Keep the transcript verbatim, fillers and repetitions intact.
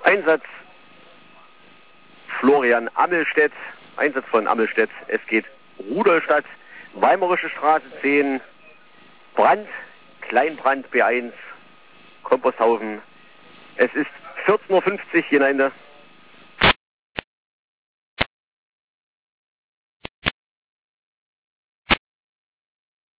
Einsatz Florian Ammelstedt, Einsatz von Ammelstedt. Es geht Rudolstadt, Weimarische Straße zehn, Brand, Kleinbrand B eins, Komposthausen. Es ist vierzehn Uhr fünfzig hier in der